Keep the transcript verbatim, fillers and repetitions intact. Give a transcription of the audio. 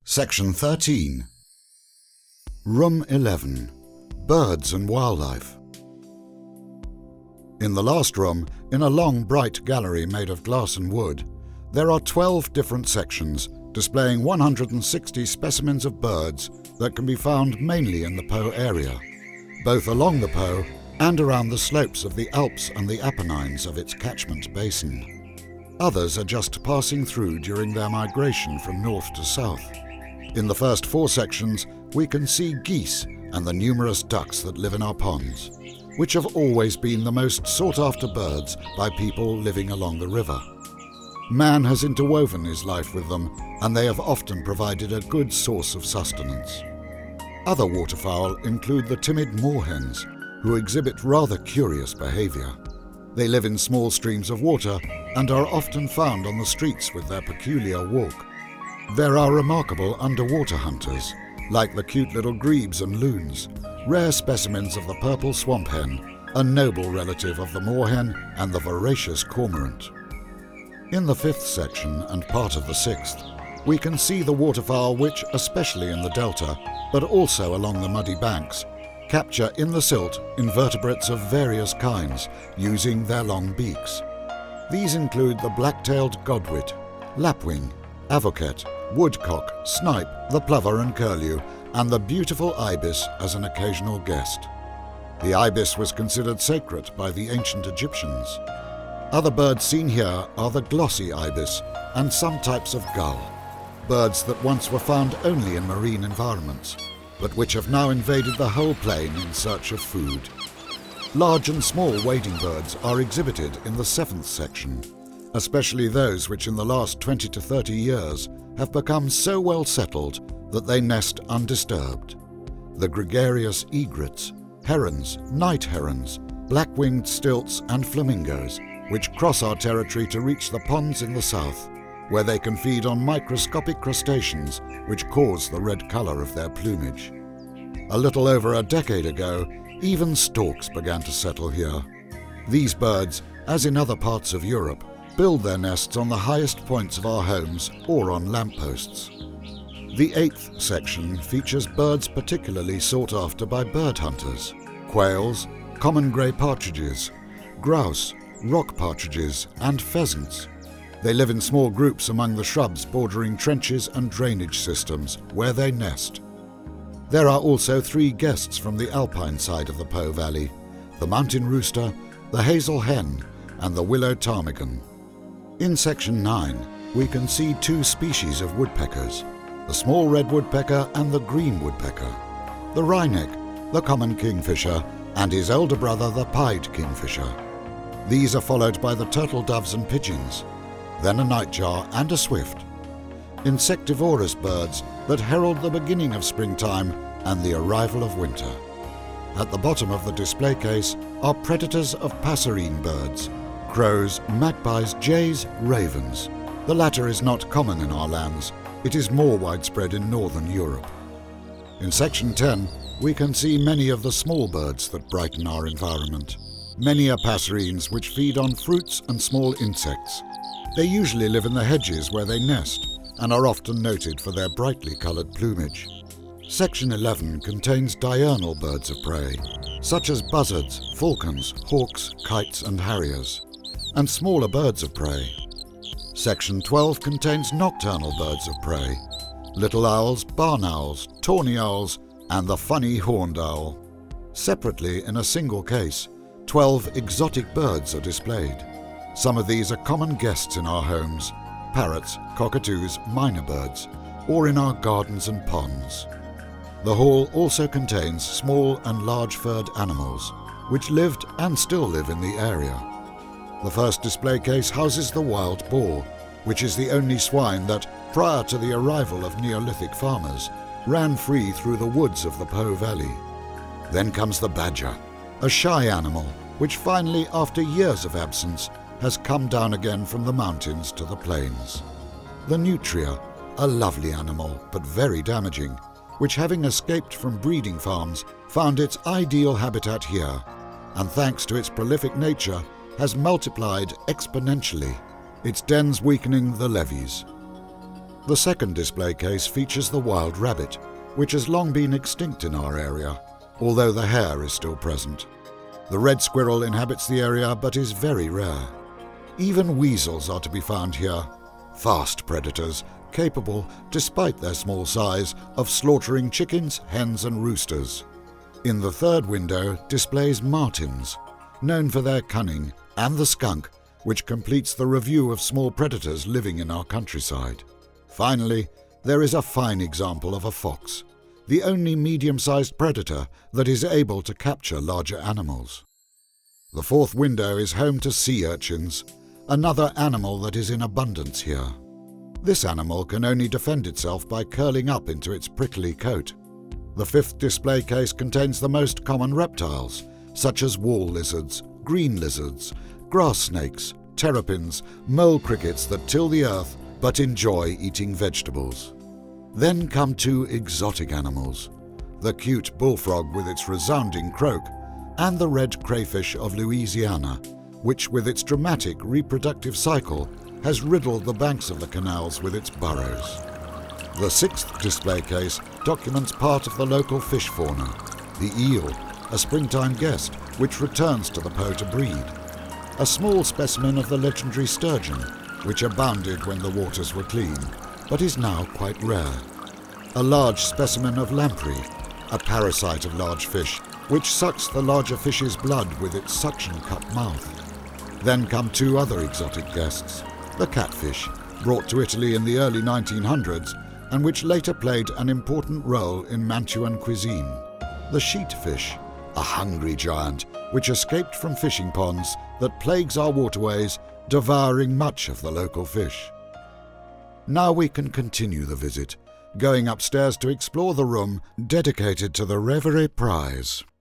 Section thirteen. Room eleven. Birds and Wildlife. In the last room, in a long bright gallery made of glass and wood, there are twelve different sections displaying one hundred sixty specimens of birds that can be found mainly in the Po area, both along the Po and around the slopes of the Alps and the Apennines of its catchment basin. Others are just passing through during their migration from north to south. In the first four sections, we can see geese and the numerous ducks that live in our ponds, which have always been the most sought-after birds by people living along the river. Man has interwoven his life with them, and they have often provided a good source of sustenance. Other waterfowl include the timid moorhens, who exhibit rather curious behavior. They live in small streams of water and are often found on the streets with their peculiar walk. There are remarkable underwater hunters, like the cute little grebes and loons, rare specimens of the purple swamp hen, a noble relative of the moorhen and the voracious cormorant. In the fifth section and part of the sixth, we can see the waterfowl which, especially in the delta, but also along the muddy banks, capture in the silt invertebrates of various kinds using their long beaks. These include the black-tailed godwit, lapwing, avocat, woodcock, snipe, the plover and curlew, and the beautiful ibis as an occasional guest. The ibis was considered sacred by the ancient Egyptians. Other birds seen here are the glossy ibis and some types of gull, birds that once were found only in marine environments, but which have now invaded the whole plain in search of food. Large and small wading birds are exhibited in the seventh section, especially those which in the last twenty to thirty years have become so well settled that they nest undisturbed. The gregarious egrets, herons, night herons, black-winged stilts and flamingos, which cross our territory to reach the ponds in the south, where they can feed on microscopic crustaceans which cause the red color of their plumage. A little over a decade ago, even storks began to settle here. These birds, as in other parts of Europe, build their nests on the highest points of our homes or on lampposts. The eighth section features birds particularly sought after by bird hunters: quails, common grey partridges, grouse, rock partridges, and pheasants. They live in small groups among the shrubs bordering trenches and drainage systems, where they nest. There are also three guests from the alpine side of the Po Valley: the mountain rooster, the hazel hen, and the willow ptarmigan. In section nine, we can see two species of woodpeckers: the small red woodpecker and the green woodpecker, the wryneck, the common kingfisher, and his elder brother, the pied kingfisher. These are followed by the turtle doves and pigeons, then a nightjar and a swift. Insectivorous birds that herald the beginning of springtime and the arrival of winter. At the bottom of the display case are predators of passerine birds: crows, magpies, jays, ravens. The latter is not common in our lands. It is more widespread in northern Europe. In section ten, we can see many of the small birds that brighten our environment. Many are passerines which feed on fruits and small insects. They usually live in the hedges where they nest and are often noted for their brightly coloured plumage. Section eleven contains diurnal birds of prey, such as buzzards, falcons, hawks, kites and harriers, and smaller birds of prey. Section twelve contains nocturnal birds of prey: little owls, barn owls, tawny owls, and the funny horned owl. Separately, in a single case, twelve exotic birds are displayed. Some of these are common guests in our homes: parrots, cockatoos, myna birds, or in our gardens and ponds. The hall also contains small and large furred animals, which lived and still live in the area. The first display case houses the wild boar, which is the only swine that, prior to the arrival of Neolithic farmers, ran free through the woods of the Po Valley. Then comes the badger, a shy animal, which finally, after years of absence, has come down again from the mountains to the plains. The nutria, a lovely animal, but very damaging, which, having escaped from breeding farms, found its ideal habitat here, and thanks to its prolific nature, has multiplied exponentially, its dens weakening the levees. The second display case features the wild rabbit, which has long been extinct in our area, although the hare is still present. The red squirrel inhabits the area but is very rare. Even weasels are to be found here, fast predators capable, despite their small size, of slaughtering chickens, hens and roosters. In the third window displays martins, known for their cunning, and the skunk, which completes the review of small predators living in our countryside. Finally, there is a fine example of a fox, the only medium-sized predator that is able to capture larger animals. The fourth window is home to sea urchins, another animal that is in abundance here. This animal can only defend itself by curling up into its prickly coat. The fifth display case contains the most common reptiles, such as wall lizards, green lizards, grass snakes, terrapins, mole crickets that till the earth but enjoy eating vegetables. Then come two exotic animals, the cute bullfrog with its resounding croak, and the red crayfish of Louisiana, which with its dramatic reproductive cycle has riddled the banks of the canals with its burrows. The sixth display case documents part of the local fish fauna, the eel, a springtime guest which returns to the Po to breed, a small specimen of the legendary sturgeon, which abounded when the waters were clean, but is now quite rare, a large specimen of lamprey, a parasite of large fish, which sucks the larger fish's blood with its suction cup mouth. Then come two other exotic guests, the catfish, brought to Italy in the early nineteen hundreds and which later played an important role in Mantuan cuisine, the sheatfish, a hungry giant which escaped from fishing ponds that plagues our waterways, devouring much of the local fish. Now we can continue the visit, going upstairs to explore the room dedicated to the Reverie Prize.